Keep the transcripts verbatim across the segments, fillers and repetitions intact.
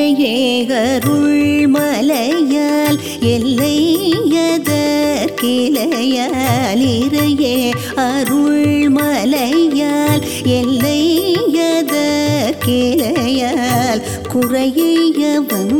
இறையே அருள் மலையால் எல்லையதற்கிளையால் இறையே அருள் மலையால் எல்லையதற்கிளையால் குறையவன்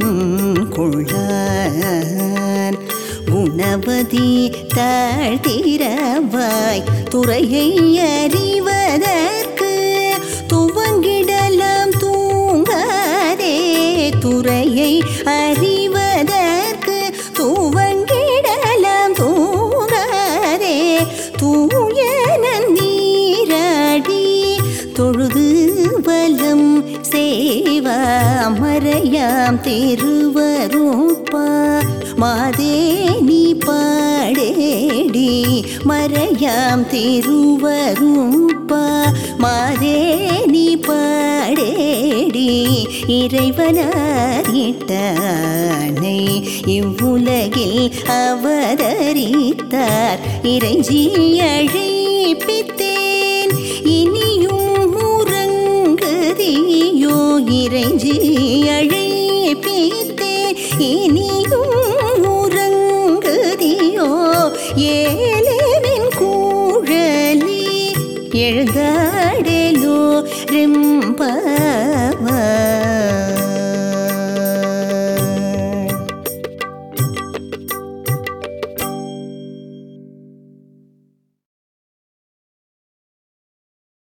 கொள்ளான் குணவதி தாழ்த்திரவாய் துறையை அறிவதற்கு துவங்கிடலாம் தூங்காதே துறையை அறிவதற்கு துவங்கிடலாம் தூங்காதே தூய நன்னீராடி தொழுது வலம் சேவா மறையாம் திருவருட்பா மாதே நீ பாடேடி மறையாம் திருவருட்பா மாதே நீ பாடேடி இறைவனாரிட்டானை இவ்வுலகில் அவதரித்தார் இறைஞ்சி அழைப்பித்தேன் இனியும் முறங்குதியோ இறைஞ்சி